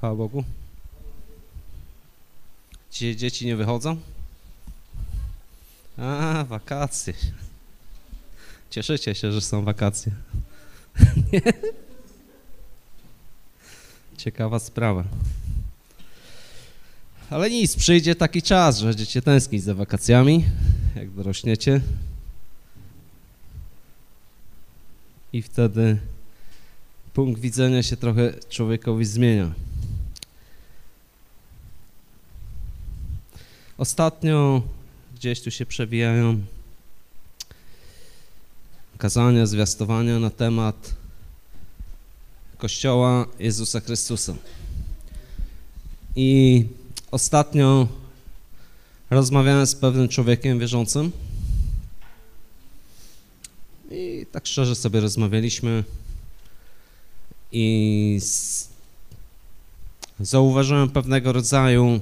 Chwała Bogu. Dzisiaj dzieci nie wychodzą? A, wakacje. Cieszycie się, że są wakacje. Nie? Ciekawa sprawa. Ale nic, przyjdzie taki czas, że będziecie tęsknić za wakacjami, jak dorośniecie. I wtedy punkt widzenia się trochę człowiekowi zmienia. Ostatnio gdzieś tu się przewijają kazania, zwiastowania na temat Kościoła Jezusa Chrystusa. I ostatnio rozmawiałem z pewnym człowiekiem wierzącym i tak szczerze sobie rozmawialiśmy i zauważyłem pewnego rodzaju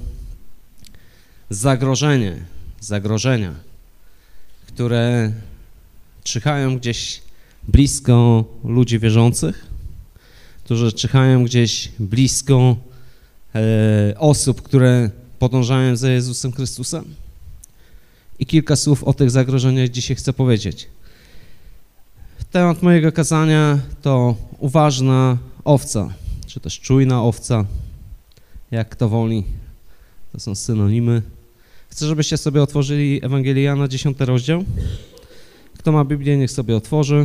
zagrożenia, które czyhają gdzieś blisko ludzi wierzących, którzy czyhają gdzieś blisko osób, które podążają za Jezusem Chrystusem. I kilka słów o tych zagrożeniach dzisiaj chcę powiedzieć. Temat mojego kazania to uważna owca, czy też czujna owca, jak kto woli. To są synonimy. Chcę, żebyście sobie otworzyli Ewangelię Jana, 10 rozdział. Kto ma Biblię, niech sobie otworzy.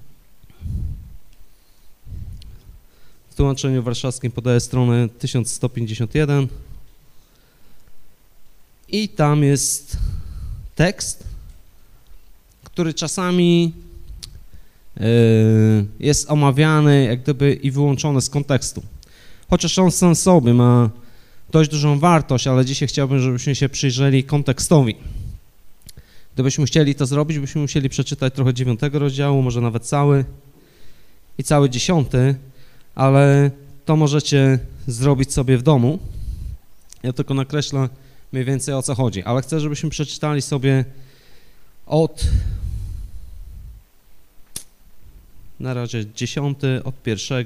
W tłumaczeniu warszawskim podaję stronę 1151. I tam jest tekst, który czasami jest omawiany jak gdyby i wyłączony z kontekstu. Chociaż on sam sobie ma dość dużą wartość, ale dzisiaj chciałbym, żebyśmy się przyjrzeli kontekstowi. Gdybyśmy chcieli to zrobić, byśmy musieli przeczytać trochę 9 rozdziału, może nawet cały i cały 10, ale to możecie zrobić sobie w domu. Ja tylko nakreślę mniej więcej o co chodzi, ale chcę, żebyśmy przeczytali sobie na razie 10, od 1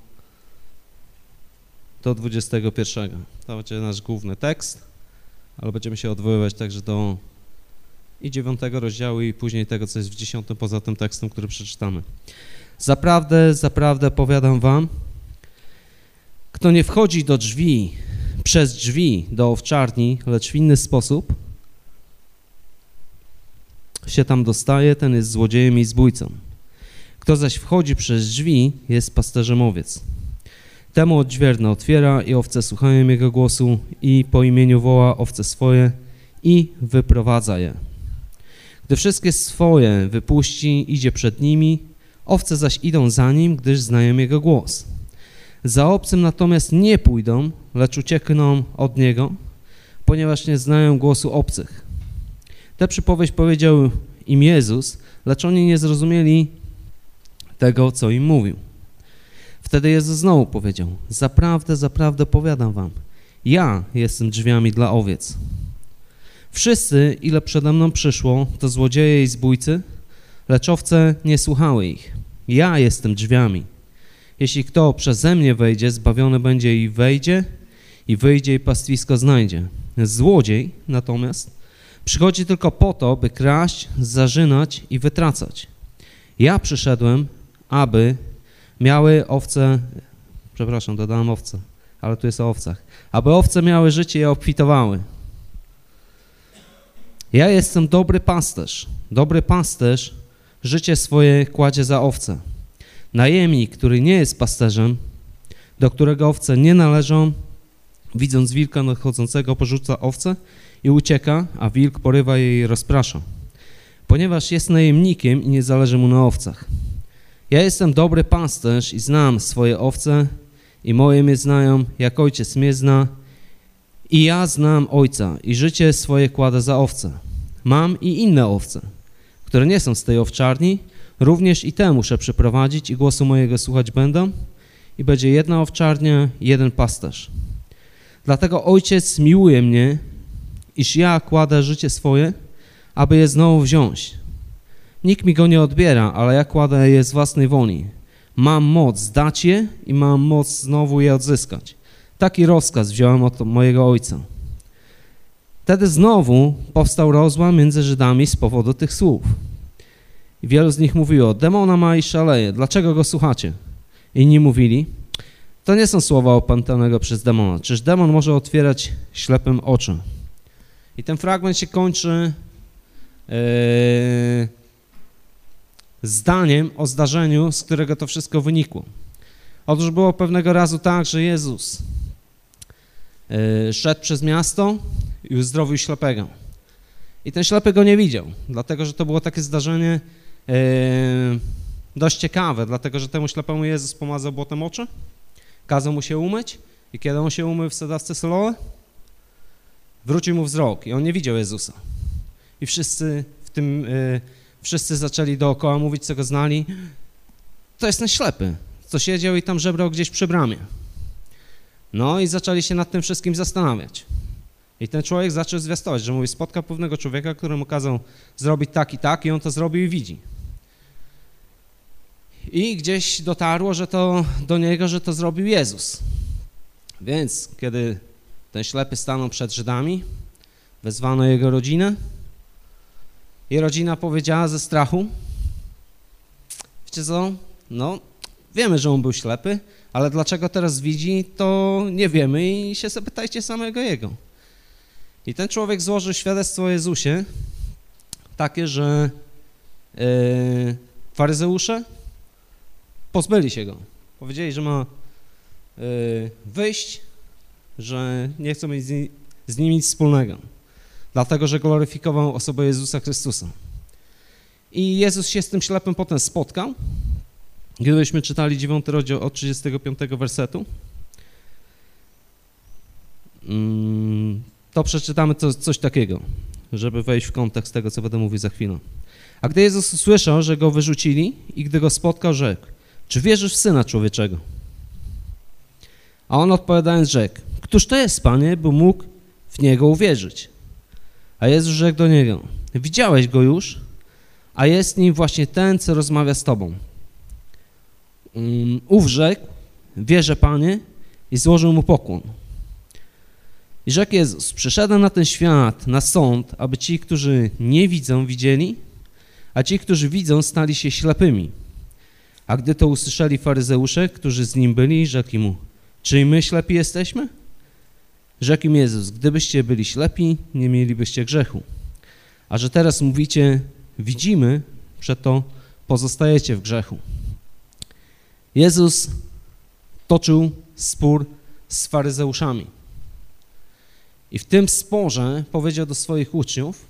do 21. To będzie nasz główny tekst, ale będziemy się odwoływać także do i 9 rozdziału i później tego, co jest w 10 poza tym tekstem, który przeczytamy. Zaprawdę powiadam wam, kto nie wchodzi przez drzwi do owczarni, lecz w inny sposób się tam dostaje, ten jest złodziejem i zbójcą. Kto zaś wchodzi przez drzwi, jest pasterzem owiec. Temu odźwierny otwiera i owce słuchają jego głosu i po imieniu woła owce swoje i wyprowadza je. Gdy wszystkie swoje wypuści, idzie przed nimi, owce zaś idą za nim, gdyż znają jego głos. Za obcym natomiast nie pójdą, lecz uciekną od niego, ponieważ nie znają głosu obcych. Tę przypowieść powiedział im Jezus, lecz oni nie zrozumieli tego, co im mówił. Wtedy Jezus znowu powiedział, zaprawdę powiadam wam, ja jestem drzwiami dla owiec. Wszyscy, ile przede mną przyszło, to złodzieje i zbójcy, lecz owce nie słuchały ich. Ja jestem drzwiami. Jeśli kto przeze mnie wejdzie, zbawiony będzie i wejdzie, i wyjdzie i pastwisko znajdzie. Złodziej natomiast przychodzi tylko po to, by kraść, zarzynać i wytracać. Ja przyszedłem, aby miały owce, dodałem owce, ale tu jest o owcach, aby owce miały życie i je obfitowały. Ja jestem dobry pasterz. Dobry pasterz życie swoje kładzie za owce. Najemnik, który nie jest pasterzem, do którego owce nie należą, widząc wilka nadchodzącego, porzuca owce i ucieka, a wilk porywa je i rozprasza, ponieważ jest najemnikiem i nie zależy mu na owcach. Ja jestem dobry pasterz i znam swoje owce i moje mnie znają, jak ojciec mnie zna i ja znam ojca i życie swoje kładę za owce. Mam i inne owce, które nie są z tej owczarni, również i te muszę przyprowadzić i głosu mojego słuchać będą i będzie jedna owczarnia i jeden pasterz. Dlatego ojciec miłuje mnie, iż ja kładę życie swoje, aby je znowu wziąć. Nikt mi go nie odbiera, ale ja kładę je z własnej woli. Mam moc dać je i mam moc znowu je odzyskać. Taki rozkaz wziąłem od mojego ojca. Wtedy znowu powstał rozłam między Żydami z powodu tych słów. I wielu z nich mówiło, demona ma i szaleje, dlaczego go słuchacie? Inni mówili, to nie są słowa opętanego przez demona, czyż demon może otwierać ślepym oczy? I ten fragment się kończy zdaniem o zdarzeniu, z którego to wszystko wynikło. Otóż było pewnego razu tak, że Jezus szedł przez miasto i uzdrowił ślepego. I ten ślepy go nie widział, dlatego że to było takie zdarzenie dość ciekawe, dlatego że temu ślepemu Jezus pomazał błotem oczy, kazał mu się umyć i kiedy on się umył w sadzawce Siloe, wrócił mu wzrok i on nie widział Jezusa. I wszyscy zaczęli dookoła mówić, co go znali, to jest ten ślepy, co siedział i tam żebrał gdzieś przy bramie. No i zaczęli się nad tym wszystkim zastanawiać. I ten człowiek zaczął zwiastować, że mówi, spotkał pewnego człowieka, któremu kazał zrobić tak i on to zrobił i widzi. I gdzieś dotarło, do niego, że to zrobił Jezus. Więc kiedy ten ślepy stanął przed Żydami, wezwano jego rodzinę i rodzina powiedziała ze strachu, wiecie co, no wiemy, że on był ślepy, ale dlaczego teraz widzi, to nie wiemy i się zapytajcie samego jego. I ten człowiek złożył świadectwo o Jezusie takie, że faryzeusze pozbyli się go. Powiedzieli, że ma wyjść, że nie chcą mieć z nim nic wspólnego, dlatego, że gloryfikował osobę Jezusa Chrystusa. I Jezus się z tym ślepym potem spotkał. Gdybyśmy czytali 9 rozdział od 35 wersetu, to przeczytamy coś takiego, żeby wejść w kontekst tego, co będę mówił za chwilę. A gdy Jezus usłyszał, że go wyrzucili i gdy go spotkał, rzekł, czy wierzysz w Syna Człowieczego? A on odpowiadając rzekł, któż to jest, Panie, by mógł w Niego uwierzyć? A Jezus rzekł do niego, widziałeś go już, a jest nim właśnie ten, co rozmawia z Tobą. Ów rzekł, wierzę, Panie, i złożył mu pokłon. I rzekł Jezus, przyszedłem na ten świat, na sąd, aby ci, którzy nie widzą, widzieli, a ci, którzy widzą, stali się ślepymi. A gdy to usłyszeli faryzeusze, którzy z nim byli, rzekli mu, czy i my ślepi jesteśmy? Rzekł im Jezus, gdybyście byli ślepi, nie mielibyście grzechu. A że teraz mówicie, widzimy, przeto pozostajecie w grzechu. Jezus toczył spór z faryzeuszami. I w tym sporze powiedział do swoich uczniów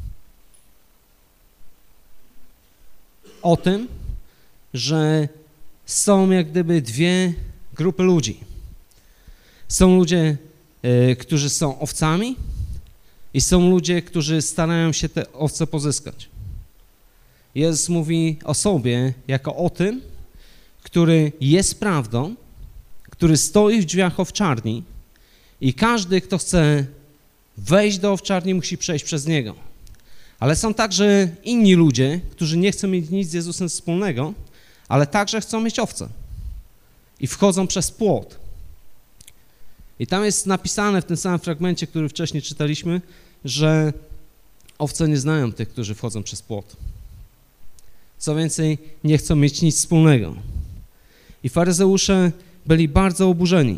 o tym, że są jak gdyby dwie grupy ludzi. Są ludzie, którzy są owcami i są ludzie, którzy starają się te owce pozyskać. Jezus mówi o sobie jako o tym, który jest prawdą, który stoi w drzwiach owczarni i każdy, kto chce wejść do owczarni, musi przejść przez niego. Ale są także inni ludzie, którzy nie chcą mieć nic z Jezusem wspólnego, ale także chcą mieć owce i wchodzą przez płot. I tam jest napisane w tym samym fragmencie, który wcześniej czytaliśmy, że owce nie znają tych, którzy wchodzą przez płot. Co więcej, nie chcą mieć nic wspólnego. I faryzeusze byli bardzo oburzeni.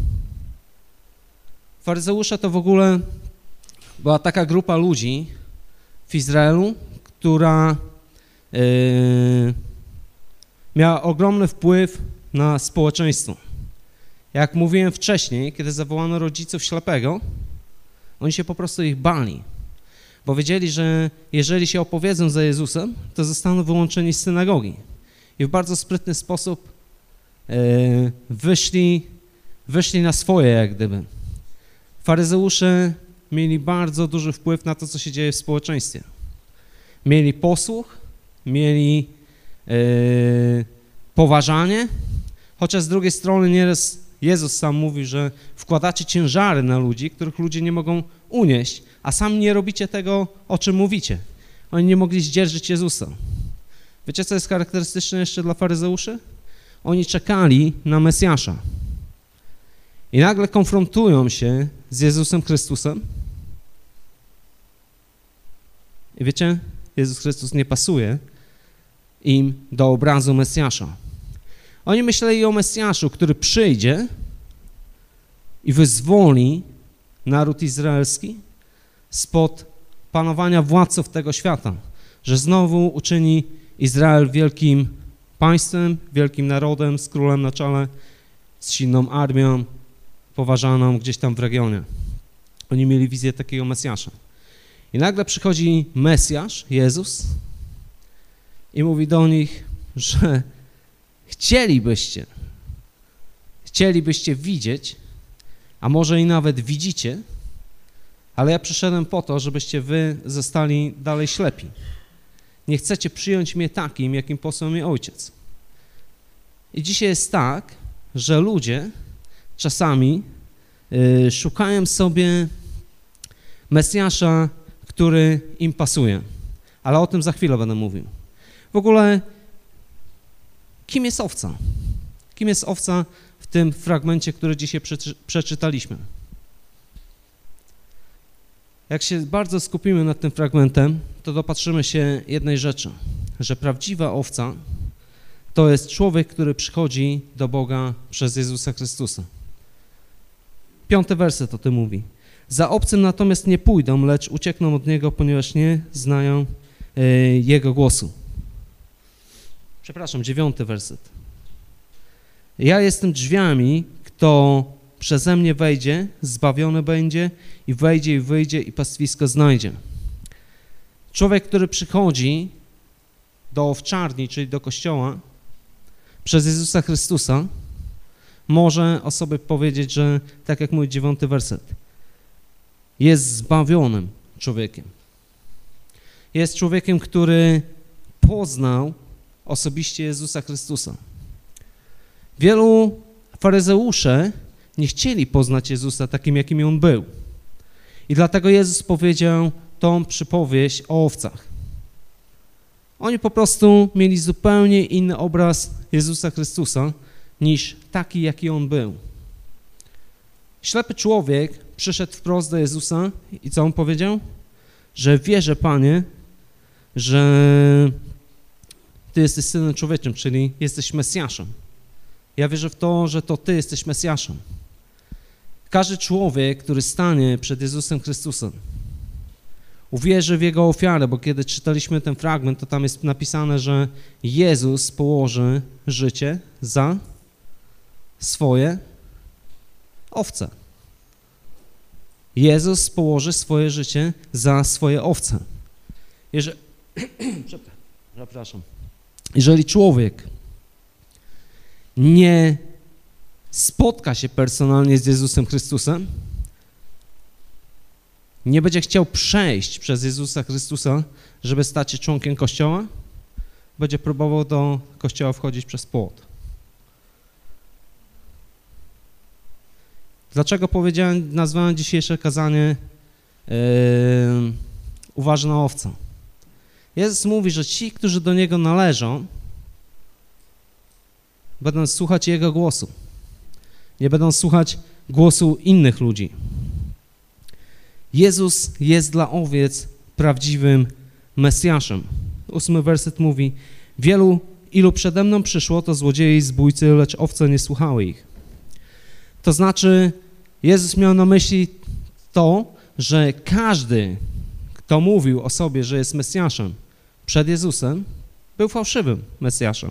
Faryzeusze to w ogóle była taka grupa ludzi w Izraelu, która miała ogromny wpływ na społeczeństwo. Jak mówiłem wcześniej, kiedy zawołano rodziców ślepego, oni się po prostu ich bali, bo wiedzieli, że jeżeli się opowiedzą za Jezusem, to zostaną wyłączeni z synagogi. I w bardzo sprytny sposób wyszli na swoje, jak gdyby. Faryzeusze mieli bardzo duży wpływ na to, co się dzieje w społeczeństwie. Mieli posłuch, mieli poważanie, chociaż z drugiej strony nieraz Jezus sam mówi, że wkładacie ciężary na ludzi, których ludzie nie mogą unieść, a sami nie robicie tego, o czym mówicie. Oni nie mogli zdzierżyć Jezusa. Wiecie, co jest charakterystyczne jeszcze dla faryzeuszy? Oni czekali na Mesjasza. i nagle konfrontują się z Jezusem Chrystusem. I wiecie, Jezus Chrystus nie pasuje im do obrazu Mesjasza. Oni myśleli o Mesjaszu, który przyjdzie i wyzwoli naród izraelski spod panowania władców tego świata, że znowu uczyni Izrael wielkim państwem, wielkim narodem, z królem na czele, z silną armią, poważaną gdzieś tam w regionie. Oni mieli wizję takiego Mesjasza. I nagle przychodzi Mesjasz, Jezus, i mówi do nich, że chcielibyście widzieć, a może i nawet widzicie, ale ja przyszedłem po to, żebyście wy zostali dalej ślepi. Nie chcecie przyjąć mnie takim, jakim posłał mnie Ojciec. I dzisiaj jest tak, że ludzie czasami szukają sobie Mesjasza, który im pasuje. Ale o tym za chwilę będę mówił. W ogóle, kim jest owca? Kim jest owca w tym fragmencie, który dzisiaj przeczytaliśmy? Jak się bardzo skupimy nad tym fragmentem, to dopatrzymy się jednej rzeczy, że prawdziwa owca to jest człowiek, który przychodzi do Boga przez Jezusa Chrystusa. 5. werset o tym mówi. Za obcym natomiast nie pójdą, lecz uciekną od Niego, ponieważ nie znają Jego głosu. Przepraszam, 9. werset. Ja jestem drzwiami, kto przeze mnie wejdzie, zbawiony będzie i wejdzie i wyjdzie i pastwisko znajdzie. Człowiek, który przychodzi do owczarni, czyli do kościoła, przez Jezusa Chrystusa, może o sobie powiedzieć, że, tak jak mówi 9. werset, jest zbawionym człowiekiem. Jest człowiekiem, który poznał osobiście Jezusa Chrystusa. Wielu faryzeusze nie chcieli poznać Jezusa takim, jakim On był. I dlatego Jezus powiedział tą przypowieść o owcach. Oni po prostu mieli zupełnie inny obraz Jezusa Chrystusa niż taki, jaki On był. Ślepy człowiek przyszedł wprost do Jezusa i co On powiedział? Że wierzę, Panie, że Ty jesteś Synem Człowieczym, czyli jesteś Mesjaszem. Ja wierzę w to, że to Ty jesteś Mesjaszem. Każdy człowiek, który stanie przed Jezusem Chrystusem, uwierzy w Jego ofiarę, bo kiedy czytaliśmy ten fragment, to tam jest napisane, że Jezus położy życie za swoje owce. Jezus położy swoje życie za swoje owce. Jeżeli człowiek nie spotka się personalnie z Jezusem Chrystusem, nie będzie chciał przejść przez Jezusa Chrystusa, żeby stać się członkiem Kościoła, będzie próbował do Kościoła wchodzić przez płot. Dlaczego nazwałem dzisiejsze kazanie uważna owca? Jezus mówi, że ci, którzy do Niego należą, będą słuchać Jego głosu. Nie będą słuchać głosu innych ludzi. Jezus jest dla owiec prawdziwym Mesjaszem. 8. werset mówi, ilu przede mną przyszło, to złodzieje i zbójcy, lecz owce nie słuchały ich. To znaczy, Jezus miał na myśli to, że każdy, kto mówił o sobie, że jest Mesjaszem przed Jezusem, był fałszywym Mesjaszem.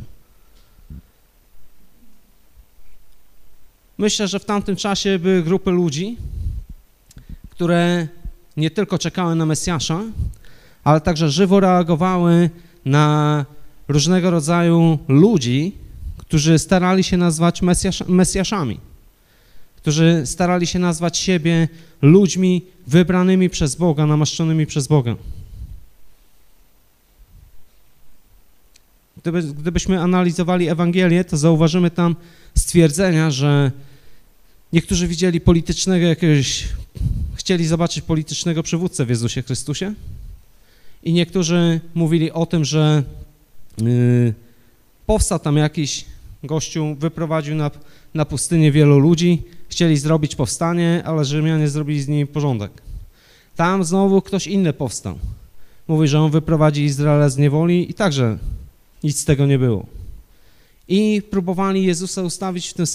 Myślę, że w tamtym czasie były grupy ludzi, które nie tylko czekały na Mesjasza, ale także żywo reagowały na różnego rodzaju ludzi, którzy starali się nazwać Mesjaszami, którzy starali się nazwać siebie ludźmi wybranymi przez Boga, namaszczonymi przez Boga. Gdybyśmy analizowali Ewangelię, to zauważymy tam stwierdzenia, że niektórzy widzieli chcieli zobaczyć politycznego przywódcę w Jezusie Chrystusie i niektórzy mówili o tym, że powstał tam jakiś Gościu wyprowadził na pustynię wielu ludzi, chcieli zrobić powstanie, ale Rzymianie zrobili z nimi porządek. Tam znowu ktoś inny powstał. Mówi, że on wyprowadzi Izraela z niewoli i także nic z tego nie było. I próbowali Jezusa ustawić w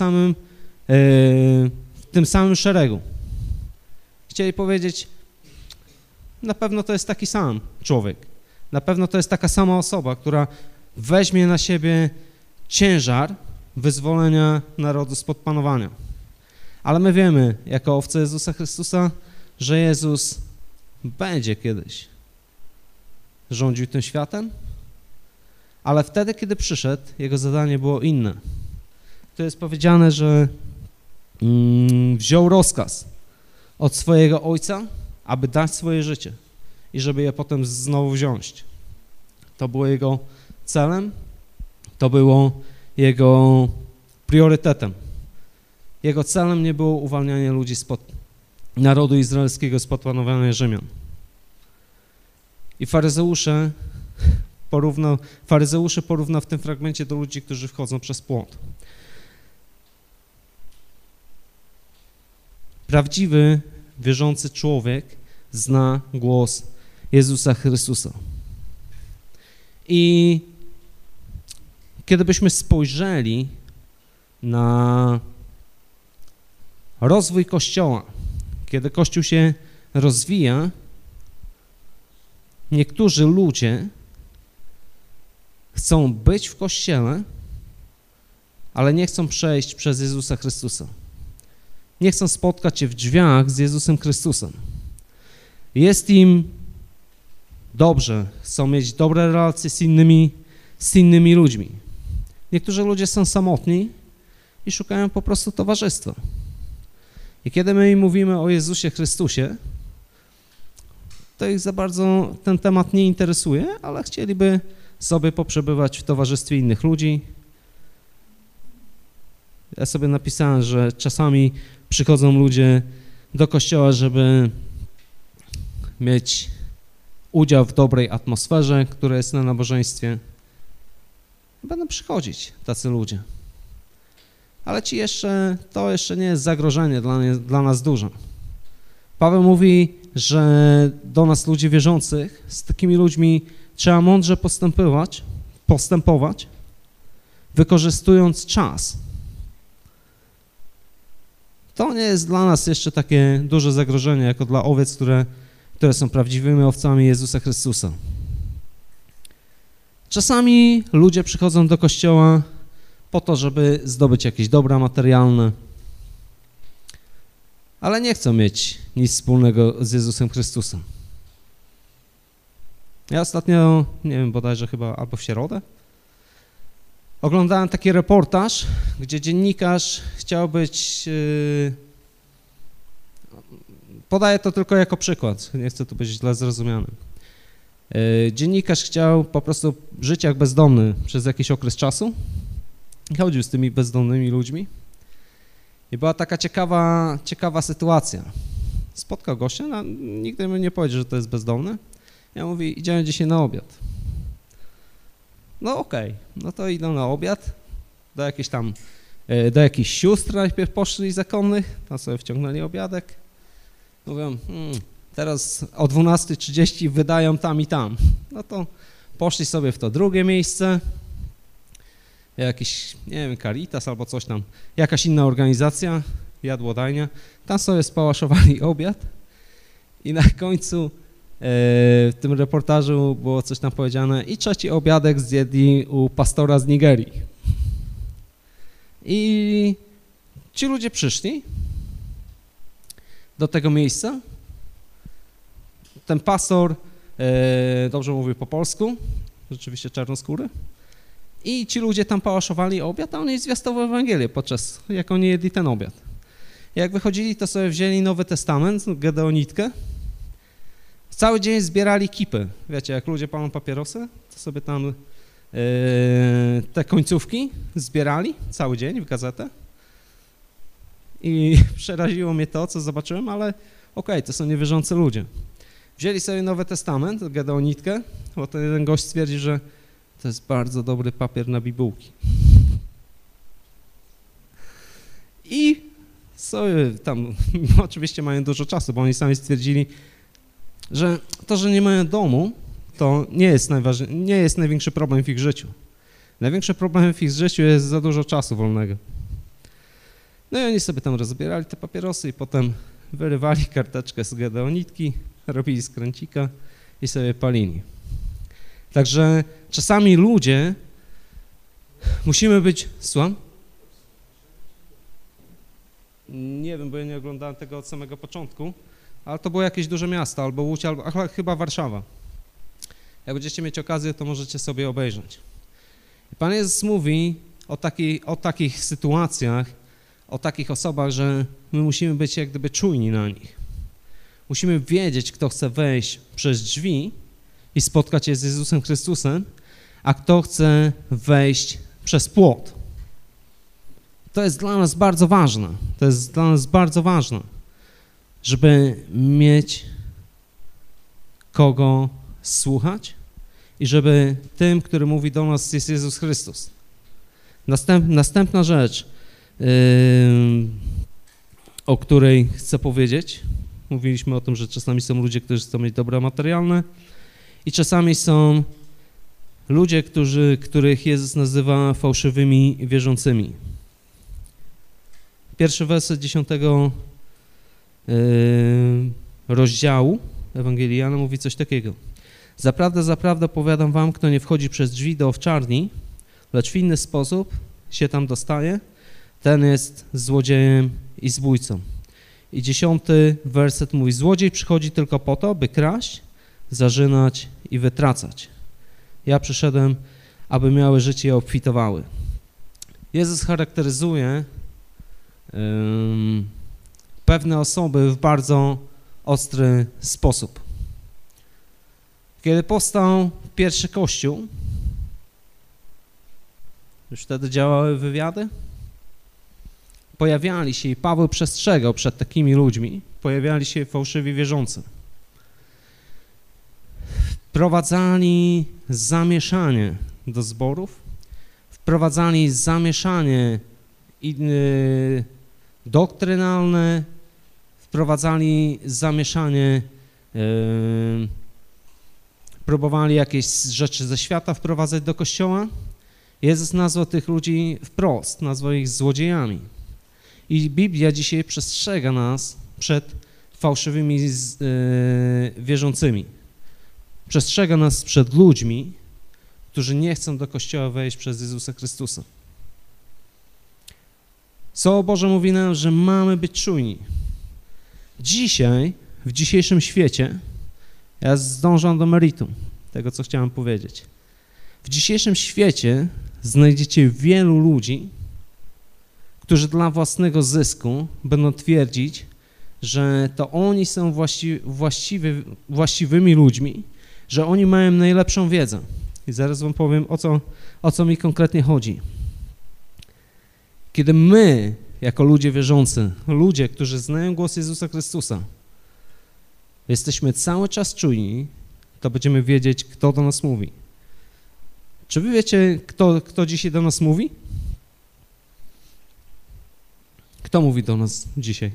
tym samym szeregu. Chcieli powiedzieć, na pewno to jest taki sam człowiek. Na pewno to jest taka sama osoba, która weźmie na siebie ciężar wyzwolenia narodu spod panowania. Ale my wiemy, jako owce Jezusa Chrystusa, że Jezus będzie kiedyś rządził tym światem, ale wtedy, kiedy przyszedł, jego zadanie było inne. Tu jest powiedziane, że wziął rozkaz od swojego Ojca, aby dać swoje życie i żeby je potem znowu wziąć. To było jego celem, to było jego priorytetem. Jego celem nie było uwalnianie ludzi spod narodu izraelskiego, spod panowania Rzymian. I faryzeusze porównał w tym fragmencie do ludzi, którzy wchodzą przez płot. Prawdziwy, wierzący człowiek zna głos Jezusa Chrystusa. I kiedybyśmy spojrzeli na rozwój Kościoła, kiedy Kościół się rozwija, niektórzy ludzie chcą być w Kościele, ale nie chcą przejść przez Jezusa Chrystusa. Nie chcą spotkać się w drzwiach z Jezusem Chrystusem. Jest im dobrze, chcą mieć dobre relacje z innymi ludźmi. Niektórzy ludzie są samotni i szukają po prostu towarzystwa. I kiedy my im mówimy o Jezusie Chrystusie, to ich za bardzo ten temat nie interesuje, ale chcieliby sobie poprzebywać w towarzystwie innych ludzi. Ja sobie napisałem, że czasami przychodzą ludzie do kościoła, żeby mieć udział w dobrej atmosferze, która jest na nabożeństwie. Będą przychodzić tacy ludzie. Ale to jeszcze nie jest zagrożenie dla nas duże. Paweł mówi, że do nas ludzi wierzących, z takimi ludźmi trzeba mądrze postępować, wykorzystując czas. To nie jest dla nas jeszcze takie duże zagrożenie, jako dla owiec, które są prawdziwymi owcami Jezusa Chrystusa. Czasami ludzie przychodzą do kościoła po to, żeby zdobyć jakieś dobra materialne, ale nie chcą mieć nic wspólnego z Jezusem Chrystusem. Ja ostatnio, nie wiem, bodajże chyba albo w środę, oglądałem taki reportaż, gdzie dziennikarz chciał być, podaję to tylko jako przykład, nie chcę tu być źle zrozumiany. Dziennikarz chciał po prostu żyć jak bezdomny przez jakiś okres czasu i chodził z tymi bezdomnymi ludźmi. I była taka ciekawa sytuacja. Spotkał gościa, no, nigdy mi nie powiedział, że to jest bezdomny. Ja mówię, idziemy dzisiaj na obiad. No okej, no to idą na obiad, do jakichś sióstr najpierw poszli zakonnych, tam sobie wciągnęli obiadek. Mówią, teraz o 12:30 wydają tam i tam. No to poszli sobie w to drugie miejsce, jakiś, nie wiem, Caritas albo coś tam, jakaś inna organizacja, jadłodajnia, tam sobie spałaszowali obiad i na końcu w tym reportażu było coś tam powiedziane i trzeci obiadek zjedli u pastora z Nigerii. I ci ludzie przyszli do tego miejsca. Ten pastor dobrze mówił po polsku, rzeczywiście czarnoskóry. I ci ludzie tam pałaszowali obiad, a oni zwiastował Ewangelię jak oni jedli ten obiad. Jak wychodzili, to sobie wzięli Nowy Testament, Gedeonitkę. Cały dzień zbierali kipy. Wiecie, jak ludzie palą papierosy, to sobie tam te końcówki zbierali cały dzień w gazetę. I przeraziło mnie to, co zobaczyłem, ale okej, to są niewierzący ludzie. Wzięli sobie Nowy Testament, Gedeonitkę, bo ten gość stwierdził, że to jest bardzo dobry papier na bibułki. tam oczywiście mają dużo czasu, bo oni sami stwierdzili, że to, że nie mają domu, to nie jest największy problem w ich życiu. Największy problem w ich życiu jest za dużo czasu wolnego. No i oni sobie tam rozbierali te papierosy i potem wyrywali karteczkę z gedeonitki, robili skręcika i sobie palili. Także czasami ludzie musimy być... Słucham? Nie wiem, bo ja nie oglądałem tego od samego początku, ale to było jakieś duże miasto, albo Łódź, albo chyba Warszawa. Jak będziecie mieć okazję, to możecie sobie obejrzeć. I Pan Jezus mówi o takich sytuacjach, o takich osobach, że my musimy być jak gdyby czujni na nich. Musimy wiedzieć, kto chce wejść przez drzwi i spotkać się z Jezusem Chrystusem, a kto chce wejść przez płot. To jest dla nas bardzo ważne. To jest dla nas bardzo ważne, żeby mieć kogo słuchać i żeby tym, który mówi do nas, jest Jezus Chrystus. Następna rzecz, o której chcę powiedzieć. Mówiliśmy o tym, że czasami są ludzie, którzy chcą mieć dobra materialne i czasami są ludzie, których Jezus nazywa fałszywymi wierzącymi. Pierwszy werset 10 rozdziału Ewangelii Jana mówi coś takiego. Zaprawdę, zaprawdę powiadam wam, kto nie wchodzi przez drzwi do owczarni, lecz w inny sposób się tam dostaje, ten jest złodziejem i zbójcą. I 10 werset mówi, złodziej przychodzi tylko po to, by kraść, zarzynać i wytracać. Ja przyszedłem, aby miały życie i obfitowały. Jezus charakteryzuje pewne osoby w bardzo ostry sposób. Kiedy powstał pierwszy Kościół, już wtedy działały wywiady, pojawiali się i Paweł przestrzegał przed takimi ludźmi, pojawiali się fałszywi wierzący. Wprowadzali zamieszanie do zborów, wprowadzali zamieszanie doktrynalne, wprowadzali zamieszanie, próbowali jakieś rzeczy ze świata wprowadzać do Kościoła. Jezus nazwał tych ludzi wprost, nazwał ich złodziejami. I Biblia dzisiaj przestrzega nas przed fałszywymi wierzącymi. Przestrzega nas przed ludźmi, którzy nie chcą do Kościoła wejść przez Jezusa Chrystusa. Słowo Boże mówi nam, że mamy być czujni. Dzisiaj, w dzisiejszym świecie, ja zdążam do meritum tego, co chciałem powiedzieć. W dzisiejszym świecie znajdziecie wielu ludzi, którzy własnego zysku będą twierdzić, że to oni są właściwymi ludźmi, że oni mają najlepszą wiedzę. I zaraz wam powiem, o co mi konkretnie chodzi. Kiedy my, jako ludzie wierzący, ludzie, którzy znają głos Jezusa Chrystusa, jesteśmy cały czas czujni, to będziemy wiedzieć, kto do nas mówi. Czy wy wiecie, kto dzisiaj do nas mówi? Kto mówi do nas dzisiaj?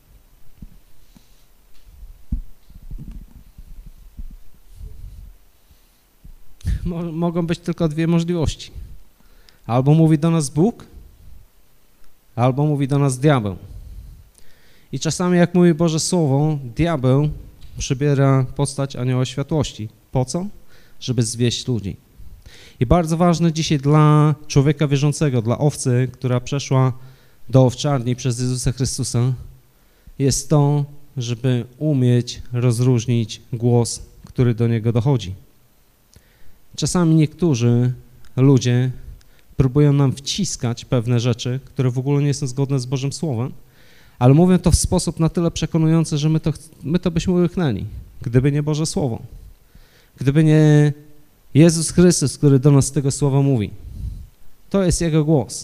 Mogą być tylko dwie możliwości. Albo mówi do nas Bóg, albo mówi do nas diabeł. I czasami, jak mówi Boże Słowo, diabeł przybiera postać anioła światłości. Po co? Żeby zwieść ludzi. I bardzo ważne dzisiaj dla człowieka wierzącego, dla owcy, która przeszła do owczarni przez Jezusa Chrystusa, jest to, żeby umieć rozróżnić głos, który do niego dochodzi. Czasami niektórzy ludzie próbują nam wciskać pewne rzeczy, które w ogóle nie są zgodne z Bożym Słowem, ale mówią to w sposób na tyle przekonujący, że my to byśmy uniknęli, gdyby nie Boże Słowo, gdyby nie Jezus Chrystus, który do nas tego słowa mówi. To jest Jego głos.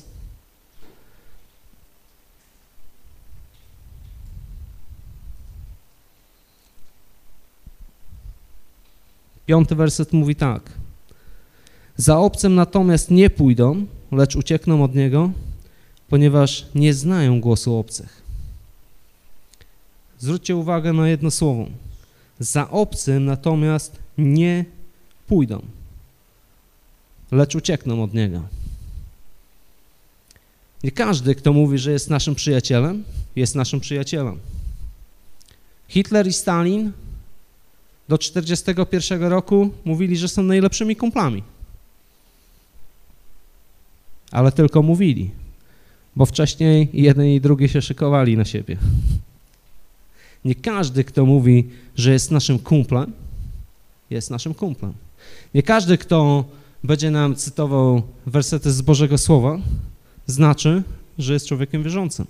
Piąty werset mówi tak. Za obcym natomiast nie pójdą, lecz uciekną od niego, ponieważ nie znają głosu obcych. zwróćcie uwagę na jedno słowo. Za obcym natomiast nie pójdą, lecz uciekną od niego. Nie każdy, kto mówi, że jest naszym przyjacielem, jest naszym przyjacielem. Hitler i Stalin do 1941 roku mówili, że są najlepszymi kumplami. Ale tylko mówili, bo wcześniej jeden i drugi się szykowali na siebie. Nie każdy, kto mówi, że jest naszym kumplem, jest naszym kumplem. Nie każdy, kto będzie nam cytował wersety z Bożego Słowa, znaczy, że jest człowiekiem wierzącym.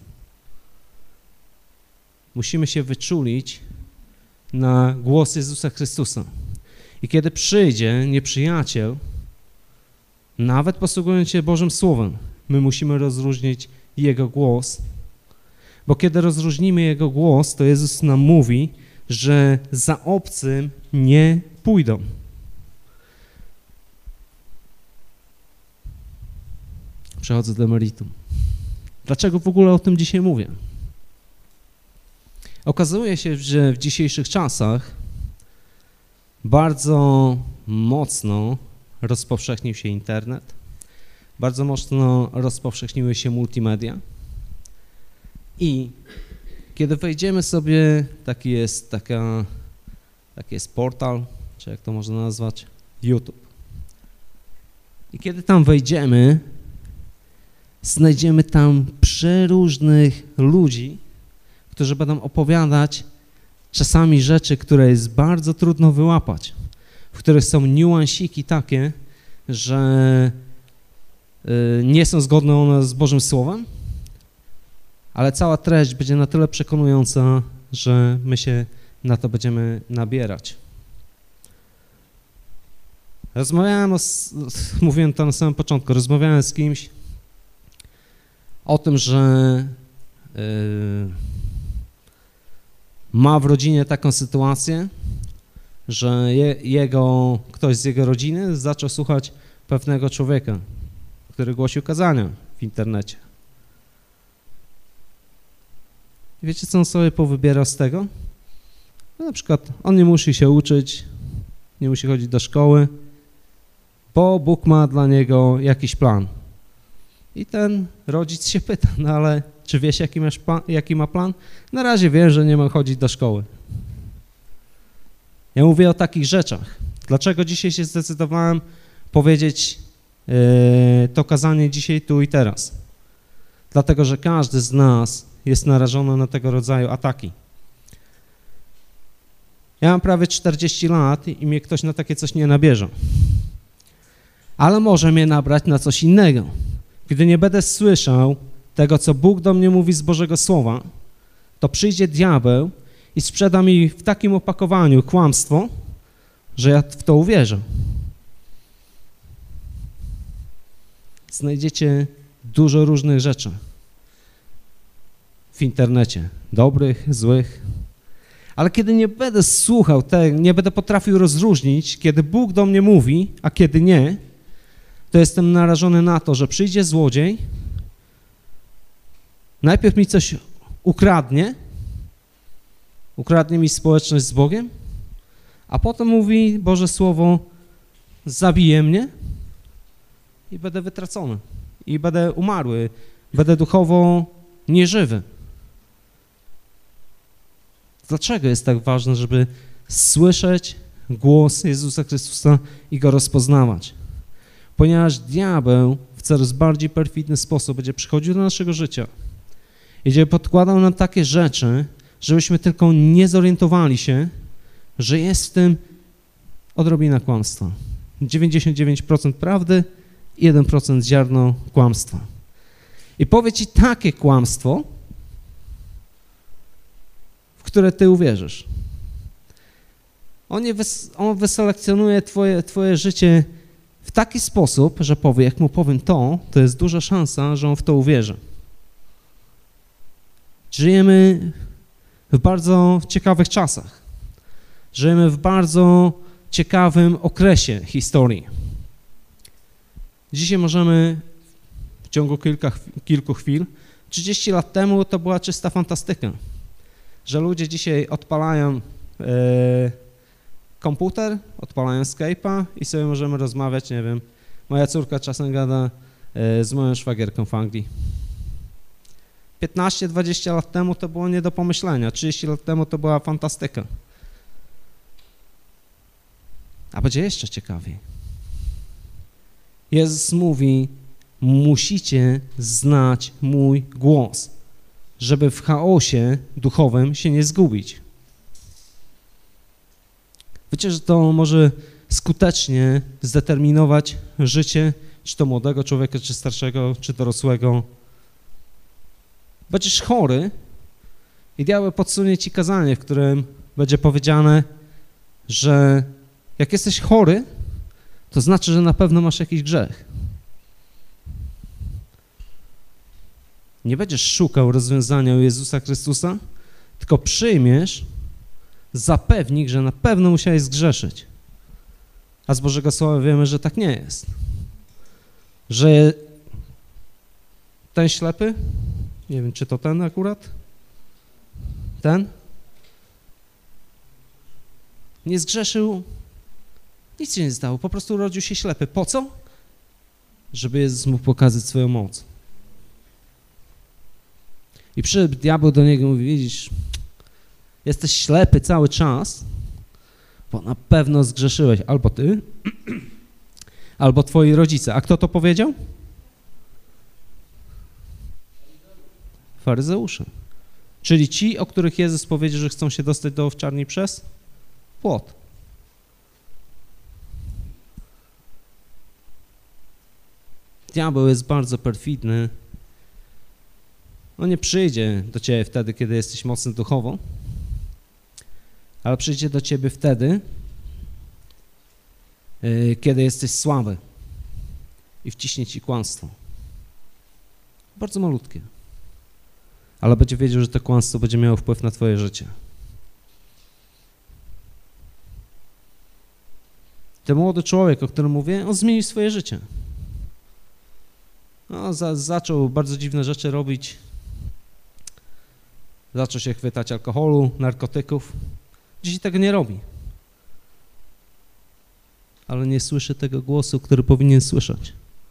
Musimy się wyczulić na głos Jezusa Chrystusa. I kiedy przyjdzie nieprzyjaciel, nawet posługując się Bożym Słowem, my musimy rozróżnić Jego głos, bo kiedy rozróżnimy Jego głos, to Jezus nam mówi, że za obcym nie pójdą. Przechodzę do meritum. Dlaczego w ogóle o tym dzisiaj mówię? Okazuje się, że w dzisiejszych czasach bardzo mocno rozpowszechnił się internet, bardzo mocno rozpowszechniły się multimedia i kiedy wejdziemy sobie, taki jest portal, czy jak to można nazwać, YouTube. I kiedy tam wejdziemy, znajdziemy tam przeróżnych ludzi, którzy będą opowiadać czasami rzeczy, które jest bardzo trudno wyłapać, w których są niuansiki takie, że nie są zgodne one z Bożym Słowem, ale cała treść będzie na tyle przekonująca, że my się na to będziemy nabierać. Mówiłem to na samym początku, rozmawiałem z kimś o tym, że ma w rodzinie taką sytuację, że ktoś z jego rodziny zaczął słuchać pewnego człowieka, który głosił kazania w internecie. I wiecie, co on sobie powybierał z tego? No, na przykład on nie musi się uczyć, nie musi chodzić do szkoły, bo Bóg ma dla niego jakiś plan. I ten rodzic się pyta, no ale czy wiesz, jaki ma plan? Na razie wiem, że nie ma chodzić do szkoły. Ja mówię o takich rzeczach. Dlaczego dzisiaj się zdecydowałem powiedzieć to kazanie dzisiaj, tu i teraz? Dlatego, że każdy z nas jest narażony na tego rodzaju ataki. Ja mam prawie 40 lat i mnie ktoś na takie coś nie nabierze. Ale może mnie nabrać na coś innego. Gdy nie będę słyszał tego, co Bóg do mnie mówi z Bożego Słowa, to przyjdzie diabeł i sprzeda mi w takim opakowaniu kłamstwo, że ja w to uwierzę. Znajdziecie dużo różnych rzeczy w internecie, dobrych, złych, ale kiedy nie będę słuchał tego, nie będę potrafił rozróżnić, kiedy Bóg do mnie mówi, a kiedy nie, to jestem narażony na to, że przyjdzie złodziej, najpierw mi coś ukradnie mi społeczność z Bogiem, a potem mówi Boże Słowo, zabije mnie i będę wytracony, i będę umarły, będę duchowo nieżywy. Dlaczego jest tak ważne, żeby słyszeć głos Jezusa Chrystusa i Go rozpoznawać? Ponieważ diabeł w coraz bardziej perfidny sposób będzie przychodził do naszego życia i będzie podkładał nam takie rzeczy, żebyśmy tylko nie zorientowali się, że jest w tym odrobina kłamstwa. 99% prawdy, 1% ziarno kłamstwa. I powie ci takie kłamstwo, w które ty uwierzysz. On wyselekcjonuje twoje życie w taki sposób, że powie, jak mu powiem to jest duża szansa, że on w to uwierzy. Żyjemy w bardzo ciekawych czasach. Żyjemy w bardzo ciekawym okresie historii. Dzisiaj możemy w ciągu kilku chwil, 30 lat temu to była czysta fantastyka. że ludzie dzisiaj odpalają komputer, odpalają Skype'a i sobie możemy rozmawiać, nie wiem, moja córka czasem gada z moją szwagierką w Anglii. 15-20 lat temu to było nie do pomyślenia, 30 lat temu to była fantastyka. A będzie jeszcze ciekawiej. Jezus mówi, musicie znać mój głos, żeby w chaosie duchowym się nie zgubić. Wiecie, że to może skutecznie zdeterminować życie, czy to młodego człowieka, czy starszego, czy dorosłego. Będziesz chory i diabeł podsunie ci kazanie, w którym będzie powiedziane, że jak jesteś chory, to znaczy, że na pewno masz jakiś grzech. Nie będziesz szukał rozwiązania u Jezusa Chrystusa, tylko przyjmiesz zapewnik, że na pewno musiałeś zgrzeszyć. A z Bożego Słowa wiemy, że tak nie jest. Że ten ślepy, nie wiem, czy to ten akurat, ten, nie zgrzeszył, nic się nie stało, po prostu urodził się ślepy. Po co? Żeby Jezus mógł pokazać swoją moc. I przyszedł diabeł do niego i mówi, widzisz, jesteś ślepy cały czas, bo na pewno zgrzeszyłeś albo ty, albo twoi rodzice. A kto to powiedział? Faryzeusze. Czyli ci, o których Jezus powiedział, że chcą się dostać do owczarni przez płot. Diabeł jest bardzo perfidny. On nie przyjdzie do ciebie wtedy, kiedy jesteś mocny duchowo, ale przyjdzie do ciebie wtedy, kiedy jesteś słaby i wciśnie ci kłamstwo. Bardzo malutkie. Ale będzie wiedział, że to kłamstwo będzie miało wpływ na twoje życie. Ten młody człowiek, o którym mówię, on zmienił swoje życie. No, zaczął bardzo dziwne rzeczy robić. Zaczął się chwytać alkoholu, narkotyków. Dzisiaj tego nie robi. Ale nie słyszy tego głosu, który powinien słyszeć.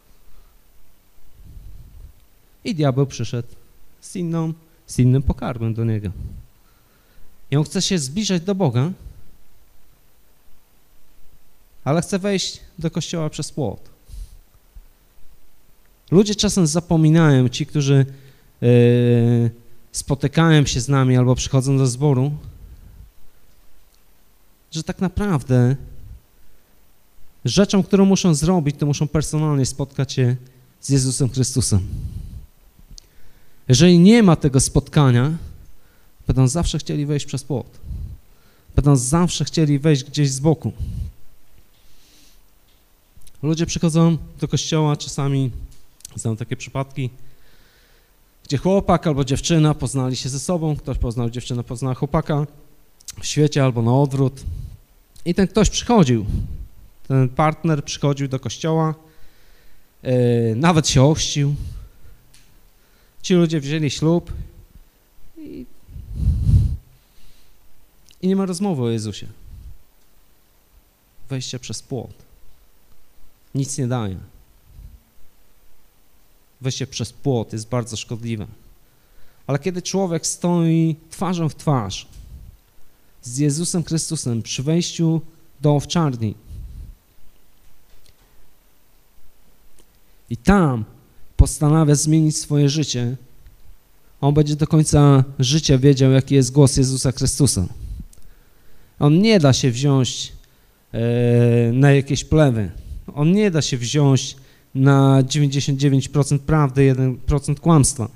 I diabeł przyszedł z innym pokarmem do niego. I on chce się zbliżać do Boga, ale chce wejść do kościoła przez płot. Ludzie czasem zapominają, ci, którzy spotykają się z nami albo przychodzą do zboru, że tak naprawdę rzeczą, którą muszą zrobić, to muszą personalnie spotkać się z Jezusem Chrystusem. Jeżeli nie ma tego spotkania, będą zawsze chcieli wejść przez płot. Będą zawsze chcieli wejść gdzieś z boku. Ludzie przychodzą do kościoła, czasami znam takie przypadki, gdzie chłopak albo dziewczyna poznali się ze sobą, ktoś poznał dziewczynę, poznała chłopaka w świecie albo na odwrót. I ten ktoś przychodził, ten partner przychodził do kościoła, nawet się ochrzcił. Ci ludzie wzięli ślub i nie ma rozmowy o Jezusie. Wejście przez płot. Nic nie daje. Wejście przez płot jest bardzo szkodliwe. Ale kiedy człowiek stoi twarzą w twarz z Jezusem Chrystusem przy wejściu do owczarni i tam postanawia zmienić swoje życie, on będzie do końca życia wiedział, jaki jest głos Jezusa Chrystusa. On nie da się wziąć na jakieś plewy. On nie da się wziąć na 99% prawdy, 1% kłamstwa.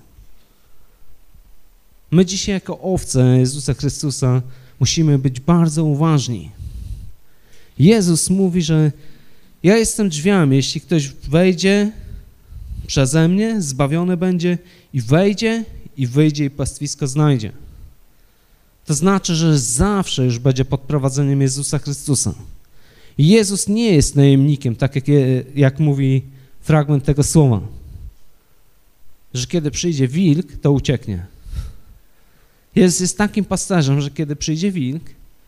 My dzisiaj jako owce Jezusa Chrystusa musimy być bardzo uważni. Jezus mówi, że ja jestem drzwiami, jeśli ktoś wejdzie przeze mnie, zbawiony będzie i wejdzie i wyjdzie i pastwisko znajdzie. To znaczy, że zawsze już będzie pod prowadzeniem Jezusa Chrystusa. Jezus nie jest najemnikiem, tak jak mówi fragment tego słowa, że kiedy przyjdzie wilk, to ucieknie. Jezus jest takim pasterzem, że kiedy przyjdzie wilk,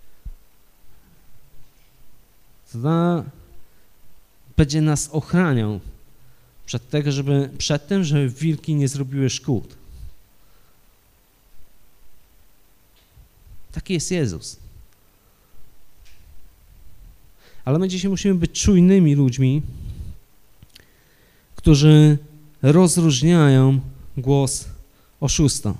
to będzie nas ochraniał przed tym, żeby wilki nie zrobiły szkód. Taki jest Jezus. Ale my dzisiaj musimy być czujnymi ludźmi, którzy rozróżniają głos oszusta.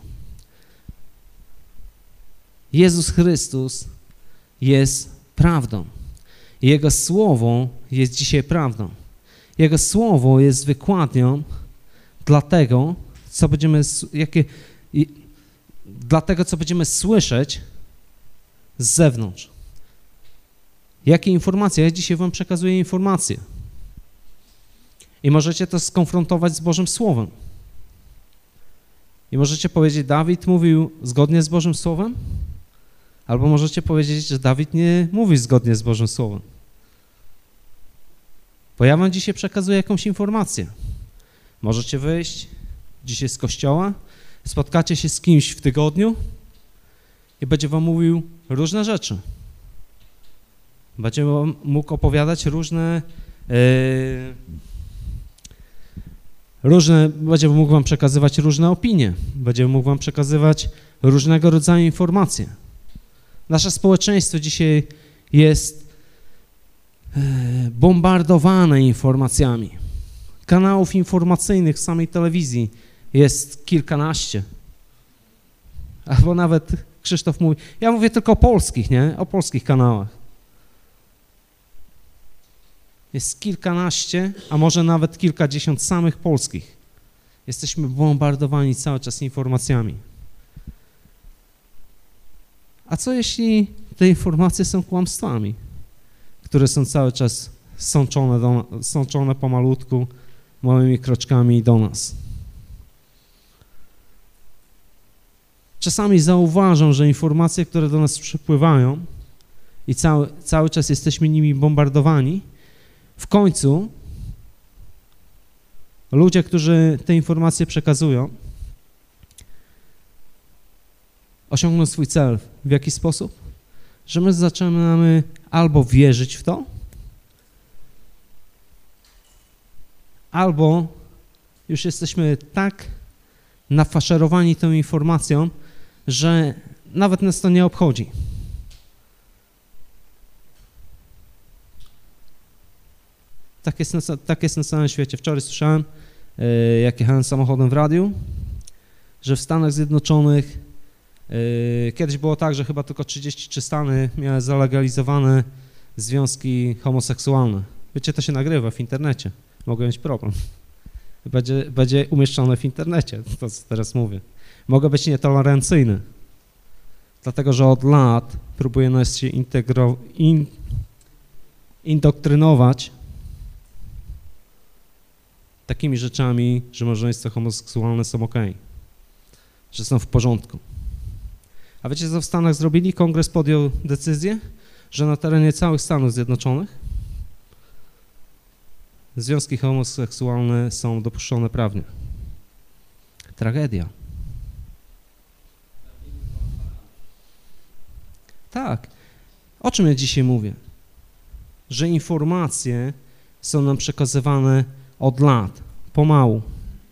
Jezus Chrystus jest prawdą. Jego Słowo jest dzisiaj prawdą. Jego Słowo jest wykładnią dla tego, co będziemy słyszeć z zewnątrz. Jakie informacje? Ja dzisiaj wam przekazuję informacje. I możecie to skonfrontować z Bożym Słowem. I możecie powiedzieć, Dawid mówił zgodnie z Bożym Słowem? Albo możecie powiedzieć, że Dawid nie mówi zgodnie z Bożym Słowem. Bo ja wam dzisiaj przekazuję jakąś informację. Możecie wyjść dzisiaj z kościoła, spotkacie się z kimś w tygodniu i będzie wam mówił różne rzeczy. Będzie wam mógł opowiadać będzie mógł wam przekazywać różne opinie, będzie mógł wam przekazywać różnego rodzaju informacje. Nasze społeczeństwo dzisiaj jest bombardowane informacjami. Kanałów informacyjnych w samej telewizji jest kilkanaście. Albo nawet Krzysztof mówi, ja mówię tylko o polskich, nie? O polskich kanałach. Jest kilkanaście, a może nawet kilkadziesiąt samych polskich. Jesteśmy bombardowani cały czas informacjami. A co jeśli te informacje są kłamstwami, które są cały czas sączone pomalutku, małymi kroczkami do nas? Czasami zauważam, że informacje, które do nas przypływają i cały czas jesteśmy nimi bombardowani, w końcu ludzie, którzy te informacje przekazują, osiągną swój cel. W jaki sposób? Że my zaczynamy albo wierzyć w to, albo już jesteśmy tak nafaszerowani tą informacją, że nawet nas to nie obchodzi. Tak jest na całym świecie. Wczoraj słyszałem, jak jechałem samochodem w radiu, że w Stanach Zjednoczonych kiedyś było tak, że chyba tylko 33 stany miały zalegalizowane związki homoseksualne. Wiecie, to się nagrywa w internecie. Mogę mieć problem. Będzie umieszczone w internecie, to co teraz mówię. Mogę być nietolerancyjny, dlatego że od lat próbuje nas się indoktrynować takimi rzeczami, że małżeństwa homoseksualne są okej, że są w porządku. A wiecie, co w Stanach zrobili? Kongres podjął decyzję, że na terenie całych Stanów Zjednoczonych związki homoseksualne są dopuszczone prawnie. Tragedia. Tak. O czym ja dzisiaj mówię? Że informacje są nam przekazywane od lat, pomału.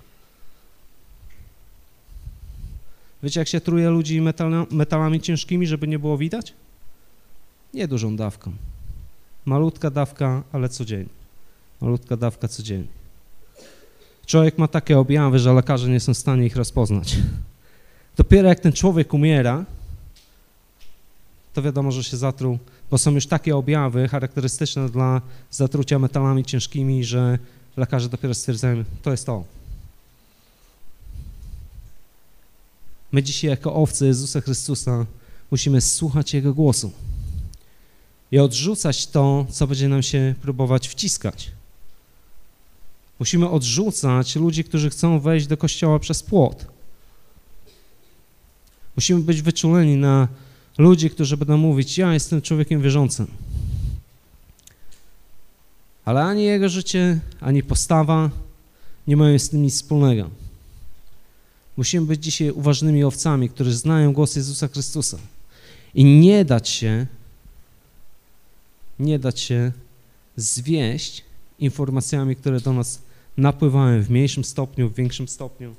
Wiecie, jak się truje ludzi metalami ciężkimi, żeby nie było widać? Nie dużą dawką. Malutka dawka, ale codziennie. Malutka dawka codziennie. Człowiek ma takie objawy, że lekarze nie są w stanie ich rozpoznać. Dopiero jak ten człowiek umiera, to wiadomo, że się zatruł, bo są już takie objawy charakterystyczne dla zatrucia metalami ciężkimi, że lekarze dopiero stwierdzają, to jest to. My dzisiaj jako owce Jezusa Chrystusa musimy słuchać Jego głosu i odrzucać to, co będzie nam się próbować wciskać. Musimy odrzucać ludzi, którzy chcą wejść do kościoła przez płot. Musimy być wyczuleni na ludzi, którzy będą mówić, ja jestem człowiekiem wierzącym. Ale ani jego życie, ani postawa nie mają z tym nic wspólnego. Musimy być dzisiaj uważnymi owcami, którzy znają głos Jezusa Chrystusa i nie dać się zwieść informacjami, które do nas napływają w mniejszym stopniu, w większym stopniu.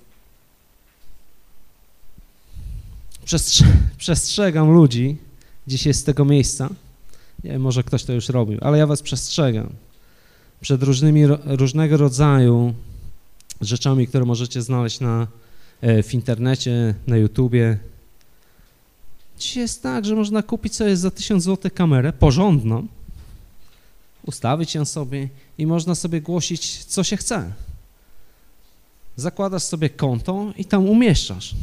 Przestrzegam ludzi dzisiaj z tego miejsca. Nie wiem, może ktoś to już robił, ale ja was przestrzegam przed różnego rodzaju rzeczami, które możecie znaleźć w internecie, na YouTubie. Dzisiaj jest tak, że można kupić sobie za 1000 zł kamerę porządną, ustawić ją sobie i można sobie głosić, co się chce. Zakładasz sobie konto i tam umieszczasz.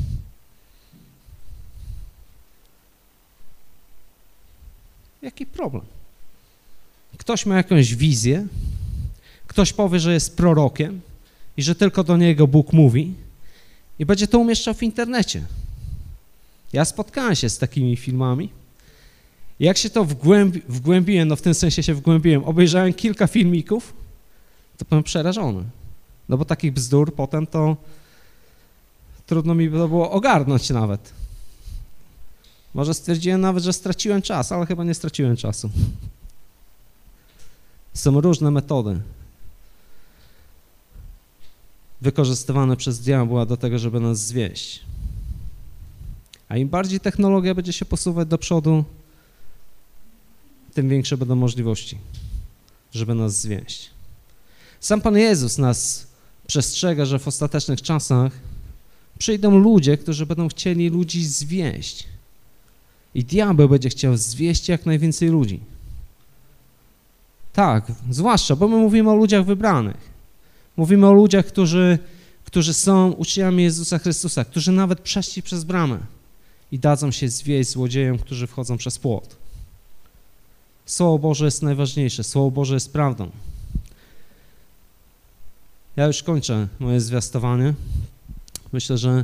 Jaki problem? Ktoś ma jakąś wizję, ktoś powie, że jest prorokiem i że tylko do niego Bóg mówi i będzie to umieszczał w internecie. Ja spotkałem się z takimi filmami. Jak się to wgłębiłem, no w tym sensie się wgłębiłem, obejrzałem kilka filmików, to byłem przerażony. No bo takich bzdur potem to trudno mi było ogarnąć nawet. Może stwierdziłem nawet, że straciłem czas, ale chyba nie straciłem czasu. Są różne metody wykorzystywane przez diabła do tego, żeby nas zwieść. A im bardziej technologia będzie się posuwać do przodu, tym większe będą możliwości, żeby nas zwieść. Sam Pan Jezus nas przestrzega, że w ostatecznych czasach przyjdą ludzie, którzy będą chcieli ludzi zwieść. I diabeł będzie chciał zwieść jak najwięcej ludzi. Tak, zwłaszcza, bo my mówimy o ludziach wybranych. Mówimy o ludziach, którzy są uczniami Jezusa Chrystusa, którzy nawet przeszli przez bramę i dadzą się zwieść złodziejom, którzy wchodzą przez płot. Słowo Boże jest najważniejsze, Słowo Boże jest prawdą. Ja już kończę moje zwiastowanie. Myślę, że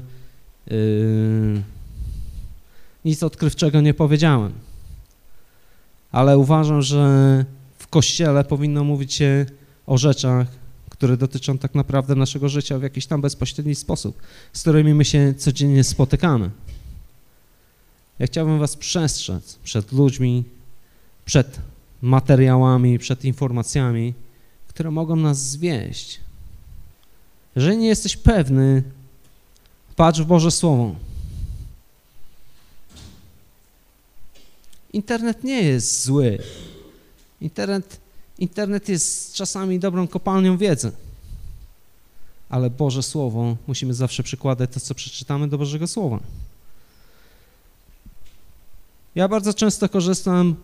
nic odkrywczego nie powiedziałem, ale uważam, że w Kościele powinno mówić się o rzeczach, które dotyczą tak naprawdę naszego życia w jakiś tam bezpośredni sposób, z którymi my się codziennie spotykamy. Ja chciałbym was przestrzec przed ludźmi, przed materiałami, przed informacjami, które mogą nas zwieść. Jeżeli nie jesteś pewny, patrz w Boże Słowo. Internet nie jest zły. Internet jest czasami dobrą kopalnią wiedzy. Ale Boże Słowo, musimy zawsze przykładać to, co przeczytamy do Bożego Słowa. Ja bardzo często korzystam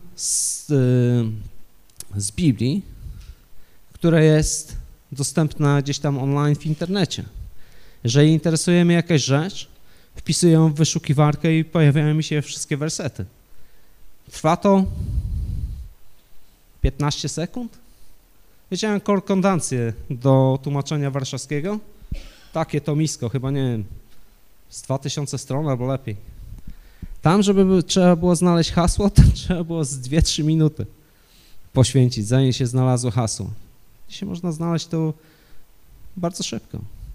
z Biblii, która jest dostępna gdzieś tam online w internecie. Jeżeli interesuje mnie jakaś rzecz, wpisuję ją w wyszukiwarkę i pojawiają mi się wszystkie wersety. Trwa to 15 sekund. Wiedziałem korrespondencję do tłumaczenia warszawskiego. Takie tomisko, chyba nie wiem, z 2000 stron albo lepiej. Tam, żeby trzeba było znaleźć hasło, to trzeba było z 2-3 minuty poświęcić, zanim się znalazło hasło. Dzisiaj można znaleźć to bardzo szybko.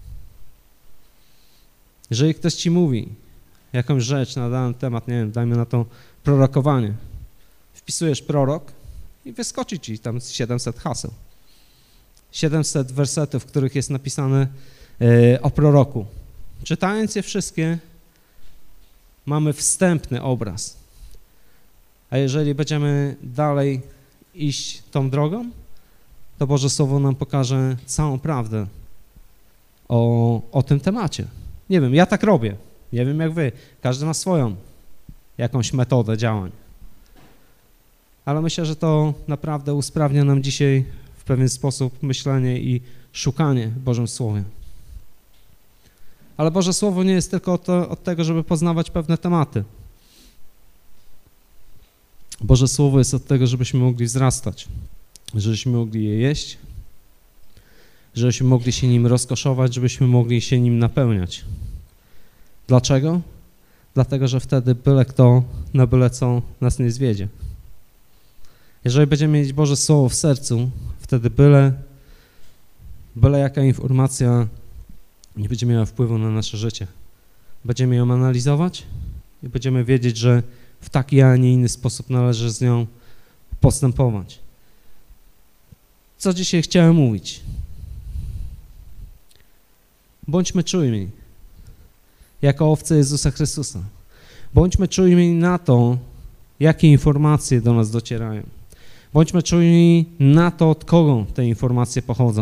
Jeżeli ktoś ci mówi jakąś rzecz na dany temat, nie wiem, dajmy na to prorokowanie, wpisujesz prorok i wyskoczy ci tam 700 haseł. 700 wersetów, w których jest napisane o proroku. Czytając je wszystkie, mamy wstępny obraz. A jeżeli będziemy dalej iść tą drogą, to Boże Słowo nam pokaże całą prawdę o tym temacie. Nie wiem, ja tak robię. Nie wiem jak wy. Każdy ma swoją jakąś metodę działań. Ale myślę, że to naprawdę usprawnia nam dzisiaj w pewien sposób myślenie i szukanie w Bożym Słowie. Ale Boże Słowo nie jest tylko od tego, żeby poznawać pewne tematy. Boże Słowo jest od tego, żebyśmy mogli wzrastać, żebyśmy mogli je jeść, żebyśmy mogli się nim rozkoszować, żebyśmy mogli się nim napełniać. Dlaczego? Dlatego, że wtedy byle kto na byle co nas nie zwiedzie. Jeżeli będziemy mieć Boże Słowo w sercu, wtedy byle jaka informacja nie będzie miała wpływu na nasze życie. będziemy ją analizować i będziemy wiedzieć, że w taki, a nie inny sposób należy z nią postępować. Co dzisiaj chciałem mówić? Bądźmy czujni, jako owce Jezusa Chrystusa. Bądźmy czujni na to, jakie informacje do nas docierają. Bądźmy czujni na to, od kogo te informacje pochodzą.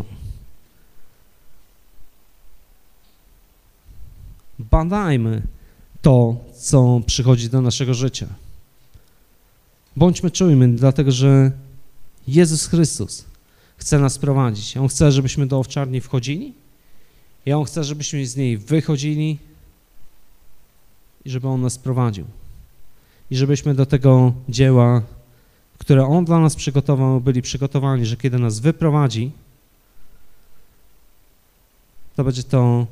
Badajmy to, co przychodzi do naszego życia. Bądźmy czujni, dlatego że Jezus Chrystus chce nas prowadzić. On chce, żebyśmy do owczarni wchodzili i On chce, żebyśmy z niej wychodzili i żeby On nas prowadził. I żebyśmy do tego dzieła, które On dla nas przygotował, byli przygotowani, że kiedy nas wyprowadzi, to będzie to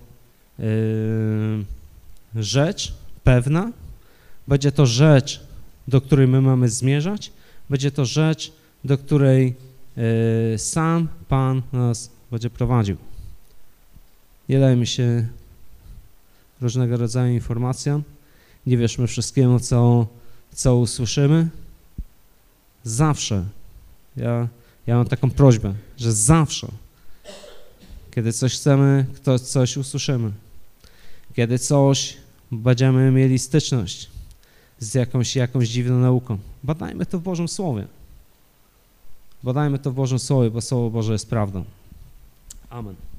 rzecz pewna, będzie to rzecz, do której my mamy zmierzać, będzie to rzecz, do której sam Pan nas będzie prowadził. Nie dajmy się różnego rodzaju informacjom, nie wierzmy wszystkiemu, co usłyszymy. Zawsze, ja mam taką prośbę, że zawsze, kiedy coś chcemy, coś usłyszymy, kiedy coś będziemy mieli styczność z jakąś dziwną nauką, badajmy to w Bożym Słowie. Badajmy to w Bożym Słowie, bo Słowo Boże jest prawdą. Amen.